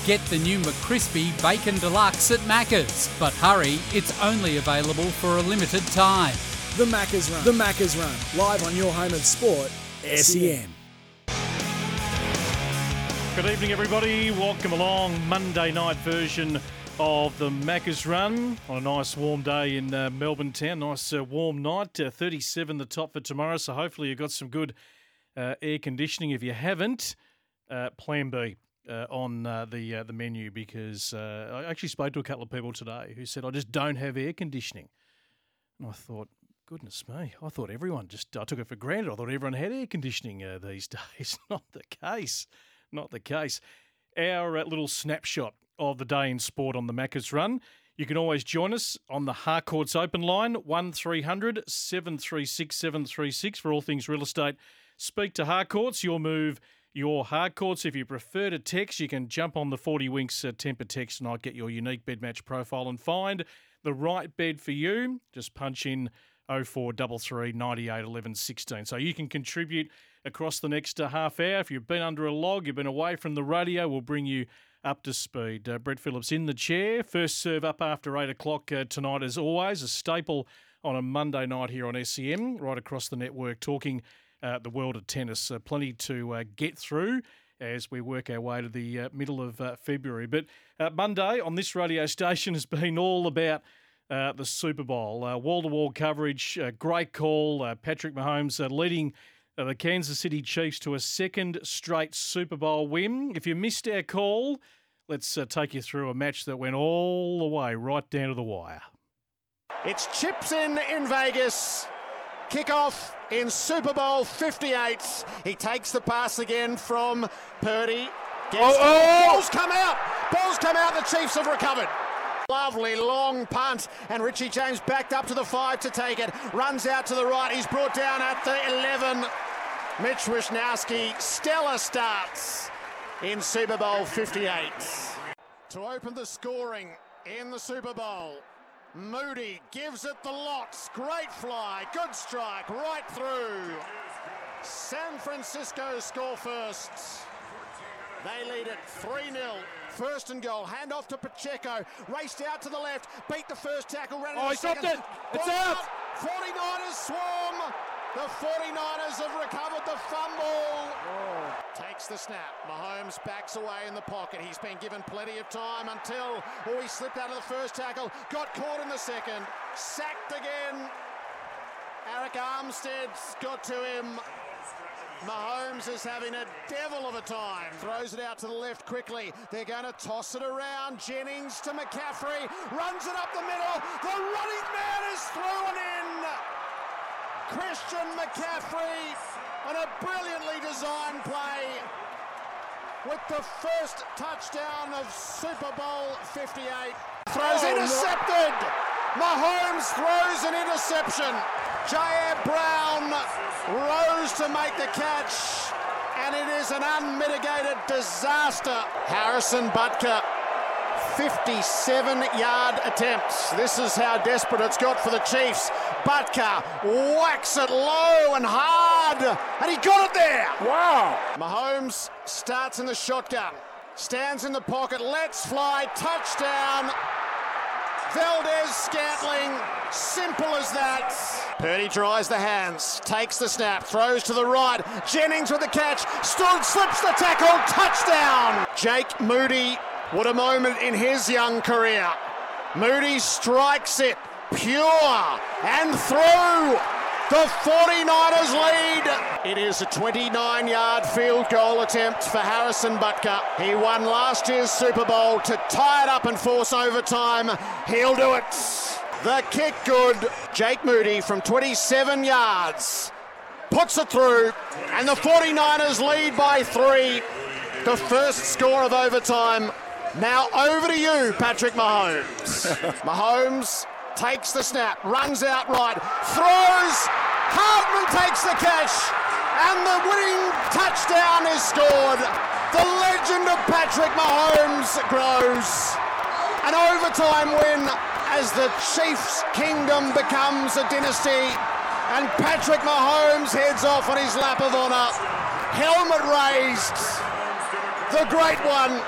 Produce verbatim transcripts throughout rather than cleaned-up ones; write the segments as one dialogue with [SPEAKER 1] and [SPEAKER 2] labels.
[SPEAKER 1] Get the new McCrispy Bacon Deluxe at Macca's. But hurry, it's only available for a limited time.
[SPEAKER 2] The Macca's Run. The Macca's Run. Live on your home of sport, S E N.
[SPEAKER 3] Good evening, everybody. Welcome along. Monday night version of the Macca's Run on a nice warm day in uh, Melbourne town. Nice uh, warm night. Uh, thirty-seven the top for tomorrow. So hopefully you've got some good uh, air conditioning. If you haven't, uh, Plan B uh, on uh, the uh, the menu, because uh, I actually spoke to a couple of people today who said, I just don't have air conditioning. And I thought, goodness me, I thought everyone just, I took it for granted. I thought everyone had air conditioning uh, these days. Not the case. Not the case. Our uh, little snapshot of the day in sport on the Macca's Run. You can always join us on the Harcourts open line, one three hundred seven three six seven three six for all things real estate. Speak to Harcourts, your move, your Harcourts. If you prefer to text, you can jump on the forty Winks uh, temper text tonight, get your unique bed match profile and find the right bed for you. Just punch in oh four three three, nine eight, one one, one six. So you can contribute across the next uh, half hour. If you've been under a log, you've been away from the radio, we'll bring you up to speed. Uh, Brett Phillips in the chair. First serve up after eight o'clock uh, tonight, as always. A staple on a Monday night here on S E M, right across the network, talking uh, the world of tennis. Uh, plenty to uh, get through as we work our way to the uh, middle of uh, February. But uh, Monday on this radio station has been all about uh, the Super Bowl. Uh, wall-to-wall coverage, uh, great call. Uh, Patrick Mahomes uh, leading Uh, the Kansas City Chiefs to a second straight Super Bowl win. If you missed our call, let's uh, take you through a match that went all the way right down to the wire.
[SPEAKER 4] It's chips in in Vegas. Kickoff in Super Bowl fifty-eight. He takes the pass again from Purdy. Gets
[SPEAKER 5] oh, oh.
[SPEAKER 4] Balls come out. Balls come out. The Chiefs have recovered. Lovely long punt, and Richie James backed up to the five to take it. Runs out to the right. He's brought down at the eleven. Mitch Wisnowski, stellar starts in Super Bowl fifty-eight. To open the scoring in the Super Bowl, Moody gives it the lots. Great fly, good strike, right through. San Francisco score first. They lead it three nil. First and goal. Hand off to Pacheco. Raced out to the left. Beat the first tackle. Ran
[SPEAKER 5] oh, he stopped it. It's out. out.
[SPEAKER 4] forty-niners swarm. The forty-niners have recovered the fumble. Oh. Takes the snap. Mahomes backs away in the pocket. He's been given plenty of time until oh, he slipped out of the first tackle. Got caught in the second. Sacked again. Eric Armstead's got to him. Mahomes is having a devil of a time. Throws it out to the left quickly. They're going to toss it around. Jennings to McCaffrey. Runs it up the middle. The running man is thrown in. Christian McCaffrey on a brilliantly designed play with the first touchdown of Super Bowl fifty-eight. Throws oh, intercepted. No. Mahomes throws an interception. Jair Brown rose to make the catch, and it is an unmitigated disaster. Harrison Butker, fifty-seven yard attempts. This is how desperate it's got for the Chiefs. Butker whacks it low and hard, and he got it there.
[SPEAKER 5] Wow.
[SPEAKER 4] Mahomes starts in the shotgun, stands in the pocket, lets fly, touchdown. Valdez-Scantling, simple as that. Purdy dries the hands, takes the snap, throws to the right. Jennings with the catch, stood, slips the tackle, touchdown. Jake Moody, what a moment in his young career. Moody strikes it, pure, and through. The forty-niners lead. It is a twenty-nine yard field goal attempt for Harrison Butker. He won last year's Super Bowl to tie it up and force overtime. He'll do it. The kick good. Jake Moody from twenty-seven yards puts it through, and the forty-niners lead by three. The first score of overtime. Now over to you, Patrick Mahomes. Mahomes takes the snap, runs out right, throws, Hardman takes the catch, and the winning touchdown is scored. The legend of Patrick Mahomes grows. An overtime win as the Chiefs' kingdom becomes a dynasty, and Patrick Mahomes heads off on his lap of honour. Helmet raised. The great one,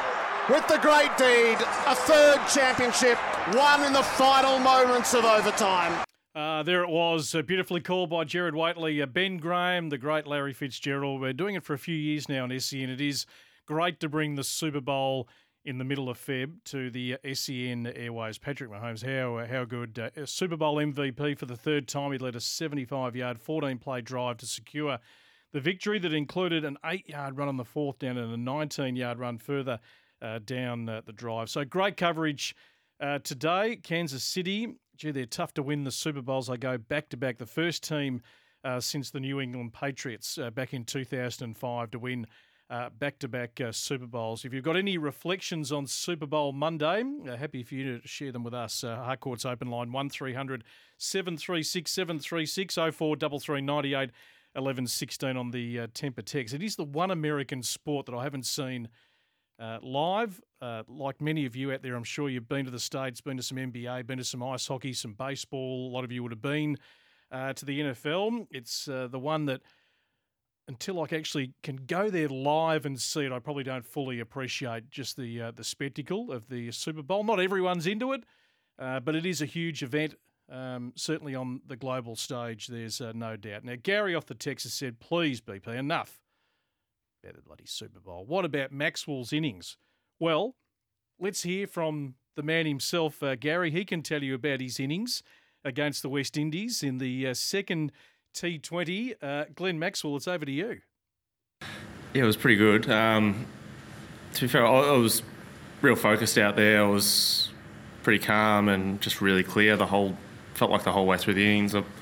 [SPEAKER 4] with the great deed, a third championship won in the final moments of overtime.
[SPEAKER 3] Uh, there it was, uh, beautifully called by Gerard Whateley. Uh, Ben Graham, the great Larry Fitzgerald. We're doing it for a few years now on S E N. It is great to bring the Super Bowl in the middle of Feb to the uh, S E N airways. Patrick Mahomes, how uh, how good. Uh, Super Bowl M V P for the third time. He led a seventy-five-yard, fourteen-play drive to secure the victory that included an eight-yard run on the fourth down and a nineteen-yard run further uh, down uh, the drive. So great coverage uh, today. Kansas City, gee, they're tough to win the Super Bowls. They go back-to-back. The first team uh, since the New England Patriots uh, back in two thousand five to win Uh, back-to-back uh, Super Bowls. If you've got any reflections on Super Bowl Monday, uh, happy for you to share them with us. Uh, Harcourt's open line one three hundred seven three six seven three six oh four three three nine eight one one one six on the uh, Temper text. It is the one American sport that I haven't seen uh, live. Uh, like many of you out there, I'm sure you've been to the States, been to some N B A, been to some ice hockey, some baseball. A lot of you would have been uh, to the N F L. It's uh, the one that until I actually can go there live and see it, I probably don't fully appreciate just the uh, the spectacle of the Super Bowl. Not everyone's into it, uh, but it is a huge event, um, certainly on the global stage, there's uh, no doubt. Now, Gary off the text has said, please, B P, enough about the bloody Super Bowl. What about Maxwell's innings? Well, let's hear from the man himself, uh, Gary. He can tell you about his innings against the West Indies in the uh, second T twenty. Uh, Glenn Maxwell, it's over to you.
[SPEAKER 6] Yeah, it was pretty good. Um, to be fair, I, I was real focused out there. I was pretty calm and just really clear the whole, felt like the whole way through the innings. I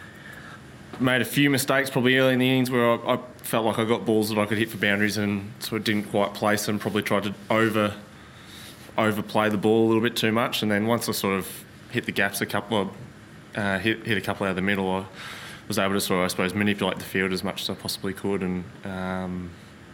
[SPEAKER 6] made a few mistakes probably early in the innings where I, I felt like I got balls that I could hit for boundaries and sort of didn't quite place them, probably tried to over overplay the ball a little bit too much. And then once I sort of hit the gaps a couple of, uh, hit, hit a couple out of the middle, I was able to sort of, I suppose, manipulate the field as much as I possibly could. And, um,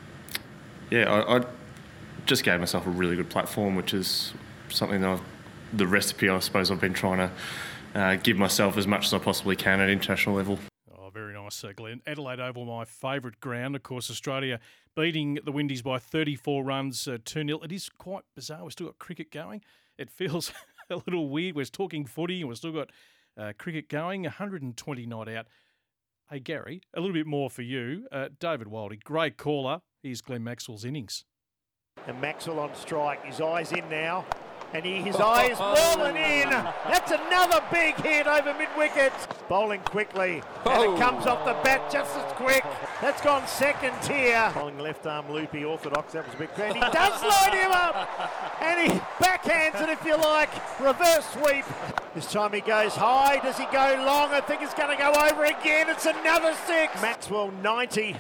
[SPEAKER 6] yeah, I, I just gave myself a really good platform, which is something that I've, the recipe, I suppose, I've been trying to uh, give myself as much as I possibly can at international level.
[SPEAKER 3] Oh, very nice, uh, Glenn. Adelaide Oval, my favourite ground. Of course, Australia beating the Windies by thirty-four runs, uh, two nil. It is quite bizarre. We've still got cricket going. It feels a little weird. We're talking footy and we've still got uh, cricket going, one hundred twenty not out. Hey, Gary, a little bit more for you. Uh, David Wildey, great caller. Here's Glenn Maxwell's innings.
[SPEAKER 7] And Maxwell on strike. His eyes in now. And he, his eyes rolling in. That's another big hit over mid-wicket. Bowling quickly. And it comes off the bat just as quick. That's gone second tier. Bowling left arm loopy, orthodox. That was a big credit. He does light him up. And he backhands it, if you like. Reverse sweep. This time he goes high. Does he go long? I think it's going to go over again. It's another six. Maxwell ninety.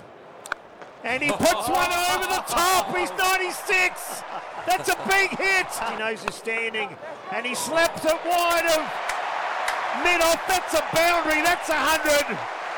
[SPEAKER 7] And he puts one over the top. He's ninety-six. That's a big hit. He knows he's standing. And he slaps it wide of mid-off. That's a boundary. That's a hundred.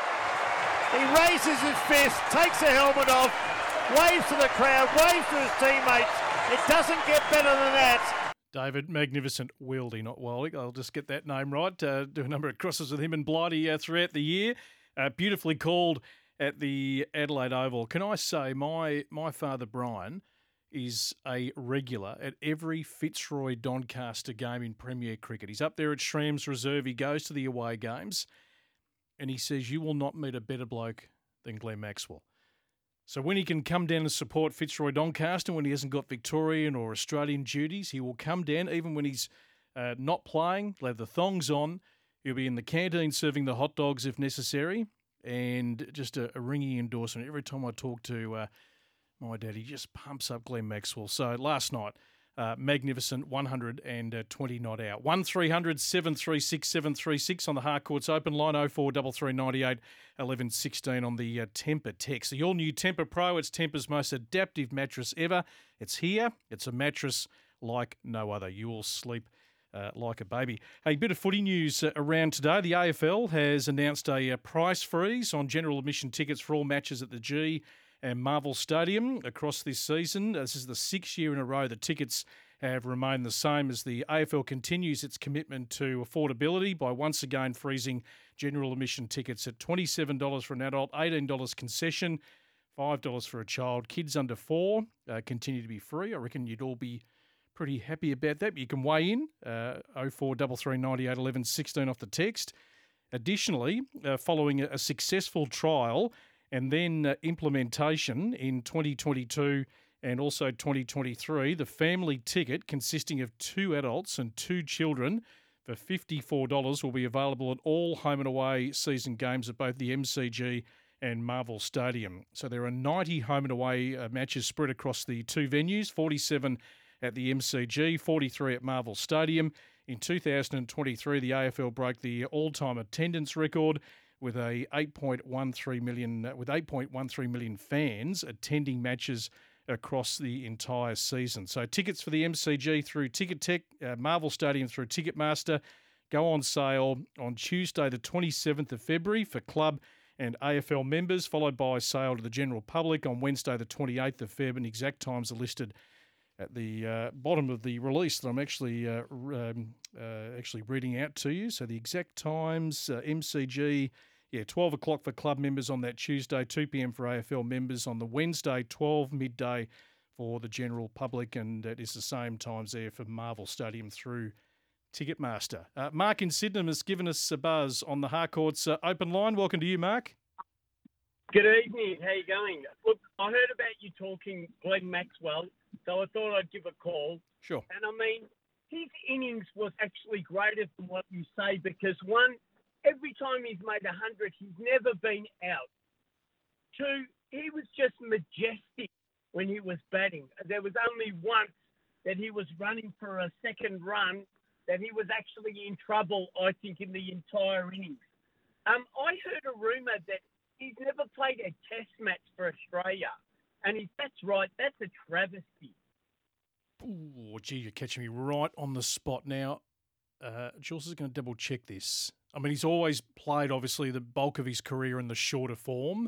[SPEAKER 7] He raises his fist, takes the helmet off, waves to the crowd, waves to his teammates. It doesn't get better than that.
[SPEAKER 3] David, magnificent Wildy, not Wildy. I'll just get that name right. Uh, do a number of crosses with him and Blighty uh, throughout the year. Uh, beautifully called at the Adelaide Oval. Can I say my my father Brian is a regular at every Fitzroy Doncaster game in Premier Cricket. He's up there at Shram's Reserve. He goes to the away games and he says, you will not meet a better bloke than Glenn Maxwell. So when he can come down and support Fitzroy Doncaster, when he hasn't got Victorian or Australian duties, he will come down even when he's uh, not playing. He'll have the thongs on. He'll be in the canteen serving the hot dogs if necessary. And just a, a ringing endorsement. Every time I talk to uh, my dad, he just pumps up Glenn Maxwell. So last night, uh, magnificent one hundred twenty not out. one three hundred seven three six seven three six on the Harcourt's open line, oh four three three nine eight one one one six on the uh, Temper text. The all-new Temper Pro, it's Temper's most adaptive mattress ever. It's here. It's a mattress like no other. You will sleep Uh, like a baby. A bit of footy news uh, around today. The A F L has announced a uh, price freeze on general admission tickets for all matches at the G and Marvel Stadium across this season. This is the sixth year in a row the tickets have remained the same as the A F L continues its commitment to affordability by once again freezing general admission tickets at twenty-seven dollars for an adult, eighteen dollars concession five dollars for a child. Kids under four uh, continue to be free. I reckon you'd all be pretty happy about that. But you can weigh in, uh, oh four three three, nine eight, one one, one six off the text. Additionally, uh, following a, a successful trial and then uh, implementation in twenty twenty-two and also twenty twenty-three, the family ticket consisting of two adults and two children for fifty-four dollars will be available at all home and away season games at both the M C G and Marvel Stadium. So there are ninety home and away uh, matches spread across the two venues, forty-seven at the M C G, forty-three at Marvel Stadium. In two thousand twenty-three, the A F L broke the all-time attendance record with a eight point one three million with eight point one three million fans attending matches across the entire season. So tickets for the M C G through Ticketek, uh, Marvel Stadium through Ticketmaster go on sale on Tuesday the twenty-seventh of February for club and A F L members, followed by sale to the general public on Wednesday the twenty-eighth of February, and exact times are listed at the uh, bottom of the release that I'm actually uh, um, uh, actually reading out to you. So the exact times, uh, M C G, yeah, twelve o'clock for club members on that Tuesday, two p.m. for A F L members on the Wednesday, twelve midday for the general public, and it is the same times there for Marvel Stadium through Ticketmaster. Uh, Mark in Sydenham has given us a buzz on the Harcourt's uh, open line. Welcome to you, Mark.
[SPEAKER 8] Good evening. How you going? Look, I heard about you talking Glenn Maxwell, so I thought I'd give a call.
[SPEAKER 3] Sure.
[SPEAKER 8] And I mean, his innings was actually greater than what you say because, one, every time he's made one hundred, he's never been out. Two, he was just majestic when he was batting. There was only once that he was running for a second run that he was actually in trouble, I think, in the entire innings. Um, I heard a rumour that he's never played a test match for Australia. And if that's right, that's a travesty.
[SPEAKER 3] Oh, gee, you're catching me right on the spot now. Uh, Jules is going to double check this. I mean, he's always played, obviously, the bulk of his career in the shorter form.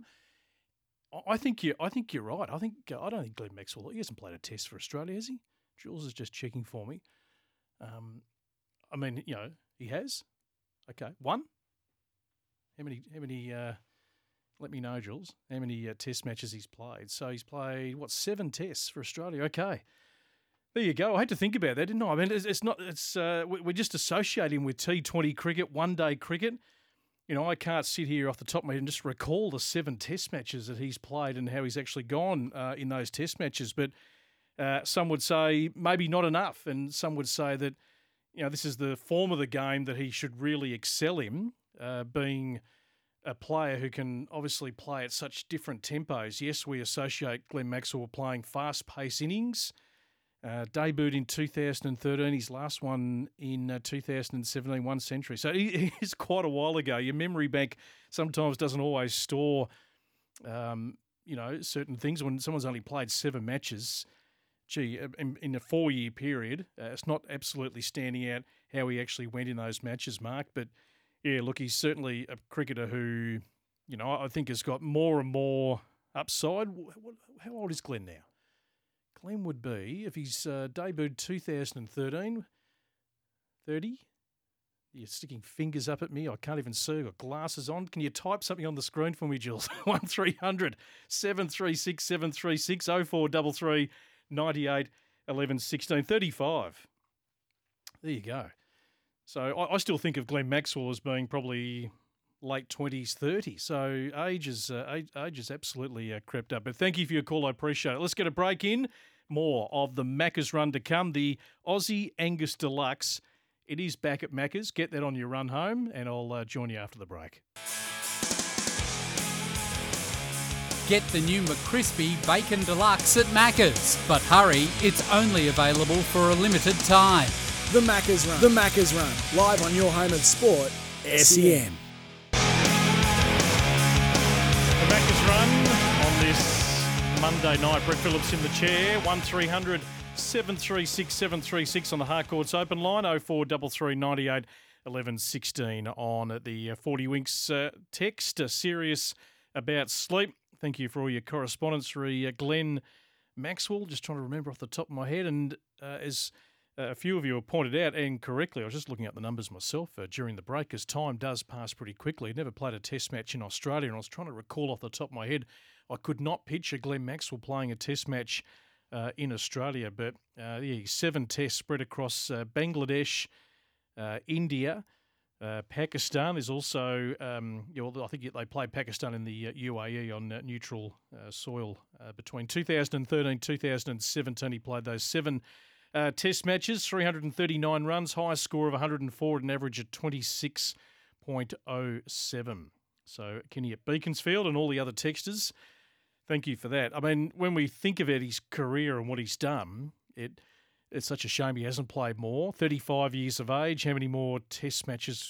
[SPEAKER 3] I think you. I think you're right. I think I don't think Glenn Maxwell. He hasn't played a test for Australia, has he? Jules is just checking for me. Um, I mean, you know, he has. Okay, one. How many? How many? Uh, let me know, Jules. How many uh, test matches he's played? So he's played what? Seven tests for Australia. Okay. There you go. I had to think about that, didn't I? I mean, it's, it's not. It's uh, we're just associating with T twenty cricket, one day cricket. You know, I can't sit here off the top of my head and just recall the seven test matches that he's played and how he's actually gone uh, in those test matches. But uh, some would say maybe not enough, and some would say that, you know, this is the form of the game that he should really excel in, uh, being a player who can obviously play at such different tempos. Yes, we associate Glenn Maxwell playing fast-paced innings. Uh, debuted in two thousand thirteen, his last one in uh, two thousand seventeen, one century. So he is quite a while ago. Your memory bank sometimes doesn't always store, um, you know, certain things. When someone's only played seven matches, gee, in, in a four-year period, uh, it's not absolutely standing out how he actually went in those matches, Mark. But, yeah, look, he's certainly a cricketer who, you know, I think has got more and more upside. How old is Glenn now? Glenn would be, if he's uh, debuted two thousand thirteen, thirty. You're sticking fingers up at me. I can't even see. I've got glasses on. Can you type something on the screen for me, Jules? one three hundred, seven three six, seven three six, oh four three three, nine eight, one one, one six, thirty-five. There you go. So I, I still think of Glenn Maxwell as being probably late twenties, thirty. So age is, uh, age, age is absolutely uh, crept up. But thank you for your call. I appreciate it. Let's get a break in. More of the Macca's run to come. The Aussie Angus Deluxe. It is back at Macca's. Get that on your run home, and I'll uh, join you after the break.
[SPEAKER 1] Get the new McCrispy Bacon Deluxe at Macca's. But hurry, it's only available for a limited time.
[SPEAKER 2] The Macca's Run. The Macca's Run. Live on your home of sport, S E N.
[SPEAKER 3] The Macca's run on this Monday night. Brett Phillips in the chair. one three hundred, seven three six, seven three six on the Harcourt's open line. oh four three three, nine eight, one one, one six on the forty Winks uh, text. Uh, serious about sleep. Thank you for all your correspondence. Uh, Glenn Maxwell, just trying to remember off the top of my head. And uh, as Uh, a few of you have pointed out, and correctly, I was just looking at the numbers myself uh, during the break, because time does pass pretty quickly. I'd never played a test match in Australia, and I was trying to recall off the top of my head I could not picture Glenn Maxwell playing a test match uh, in Australia. But uh, yeah, seven tests spread across uh, Bangladesh, uh, India, uh, Pakistan. There's also, um, you know, I think they played Pakistan in the uh, U A E on uh, neutral uh, soil uh, between two thousand thirteen two thousand seventeen. He played those seven uh, test matches, three hundred thirty-nine runs, highest score of one hundred four, an average of twenty-six point oh seven. So Kenny at Beaconsfield and all the other texters, thank you for that. I mean, when we think about his career and what he's done, it it's such a shame he hasn't played more. thirty-five years of age, how many more test matches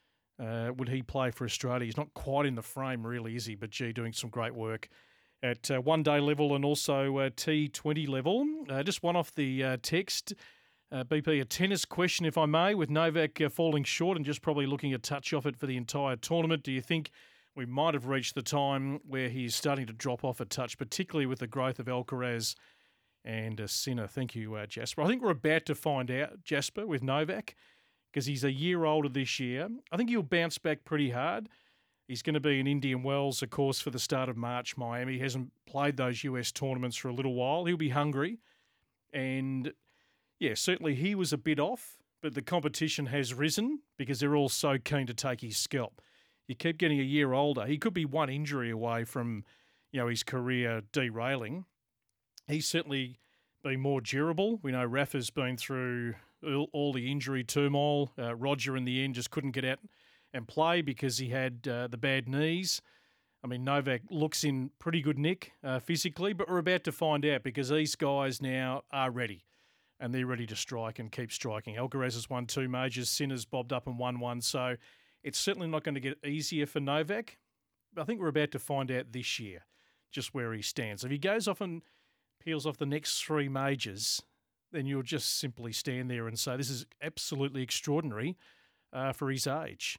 [SPEAKER 3] uh, would he play for Australia? He's not quite in the frame, really, is he? But, gee, doing some great work at uh, one-day level and also uh, T twenty level. Uh, just one off the uh, text. Uh, B P, a tennis question, if I may, with Novak uh, falling short and just probably looking a touch off it for the entire tournament. Do you think we might have reached the time where he's starting to drop off a touch, particularly with the growth of Alcaraz and uh, Sinner? Thank you, uh, Jasper. I think we're about to find out, Jasper, with Novak, because he's a year older this year. I think he'll bounce back pretty hard. He's going to be in Indian Wells, of course, for the start of March, Miami. He hasn't played those U S tournaments for a little while. He'll be hungry. And, yeah, certainly he was a bit off, but the competition has risen because they're all so keen to take his scalp. You keep getting a year older. He could be one injury away from, you know, his career derailing. He's certainly been more durable. We know Rafa's been through all, all the injury turmoil. Uh, Roger, in the end, just couldn't get out and play because he had uh, the bad knees. I mean, Novak looks in pretty good nick uh, physically, but we're about to find out because these guys now are ready and they're ready to strike and keep striking. Alcaraz has won two majors. Sinner's bobbed up and won one. So it's certainly not going to get easier for Novak. But I think we're about to find out this year just where he stands. If he goes off and peels off the next three majors, then you'll just simply stand there and say this is absolutely extraordinary uh, for his age.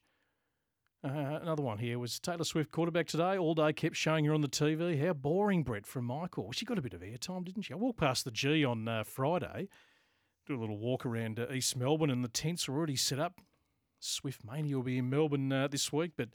[SPEAKER 3] Uh, another one here was Taylor Swift quarterback today. All day kept showing her on the T V. How boring, Brett, from Michael. She got a bit of airtime, didn't she? I walked past the G on uh, Friday, do a little walk around uh, East Melbourne, and the tents are already set up. Swift Mania will be in Melbourne uh, this week, but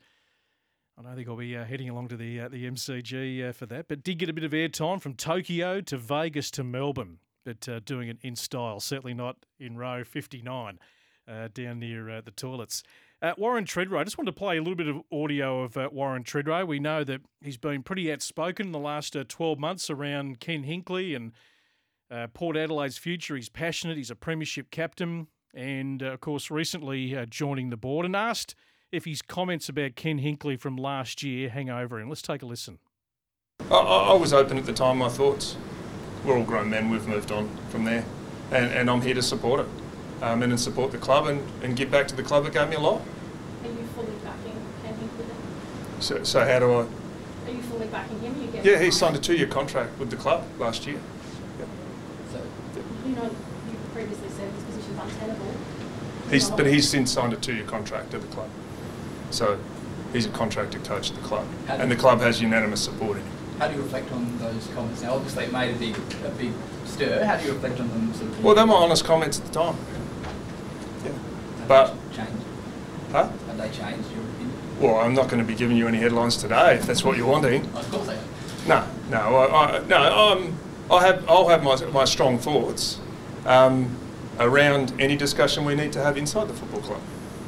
[SPEAKER 3] I don't think I'll be uh, heading along to the uh, the M C G uh, for that. But did get a bit of airtime from Tokyo to Vegas to Melbourne, but uh, doing it in style. Certainly not in row fifty-nine uh, down near uh, the toilets. Uh, Warren Tredrea, I just wanted to play a little bit of audio of uh, Warren Tredrea. We know that he's been pretty outspoken in the last uh, twelve months around Ken Hinkley and uh, Port Adelaide's future. He's passionate. He's a premiership captain. And, uh, of course, recently uh, joining the board, and asked if his comments about Ken Hinkley from last year hang over him. Let's take a listen.
[SPEAKER 9] I, I was open at the time, my thoughts. We're all grown men, we've moved on from there. And, and I'm here to support it um, and support the club and, and give back to the club that gave me a lot.
[SPEAKER 10] Are you fully backing Ken Hinkley then?
[SPEAKER 9] So, so how do I...
[SPEAKER 10] Are you fully backing him? You get
[SPEAKER 9] yeah, he signed a two-year contract with the club last year. Yeah.
[SPEAKER 10] So, you know, you previously said his position's untenable.
[SPEAKER 9] He's, but he's since signed a two-year contract at the club. So he's a contracted coach at the club. And the club has unanimous support in him.
[SPEAKER 11] How do you reflect on those comments? Now, obviously it made a big, a big stir. How do you reflect on them? Sort of
[SPEAKER 9] well, they're my honest comments at the time. Yeah.
[SPEAKER 11] Have
[SPEAKER 9] but
[SPEAKER 11] they changed?
[SPEAKER 9] Huh?
[SPEAKER 11] Have they changed, your opinion?
[SPEAKER 9] Well, I'm not going to be giving you any headlines today, if that's what you're wanting.
[SPEAKER 11] Of course they are.
[SPEAKER 9] No, no, I, I, no. Um, I have, I'll have my, my strong thoughts um, around any discussion we need to have inside the football club,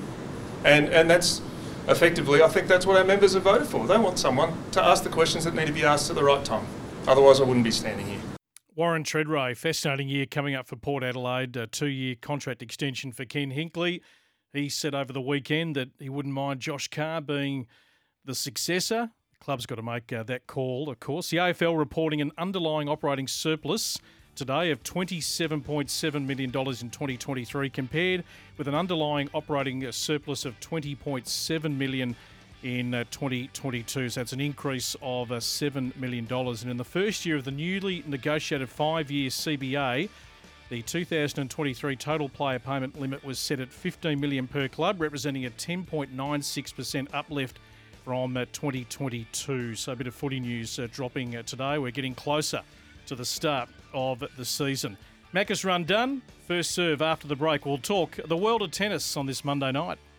[SPEAKER 9] and and that's effectively, I think that's what our members have voted for. They want someone to ask the questions that need to be asked at the right time. Otherwise, I wouldn't be standing here.
[SPEAKER 3] Warren Tredrea, fascinating year coming up for Port Adelaide. A two-year contract extension for Ken Hinkley. He said over the weekend that he wouldn't mind Josh Carr being the successor. The club's got to make uh, that call, of course. The A F L reporting an underlying operating surplus today of twenty-seven point seven million dollars in twenty twenty-three, compared with an underlying operating surplus of twenty point seven million dollars in uh, twenty twenty-two. So that's an increase of uh, seven million dollars. And in the first year of the newly negotiated five-year C B A, the two thousand twenty-three total player payment limit was set at fifteen million dollars per club, representing a ten point nine six percent uplift from uh, twenty twenty-two. So a bit of footy news uh, dropping uh, today. We're getting closer to the start of the season. Macca's Run done. First serve after the break. We'll talk the world of tennis on this Monday night.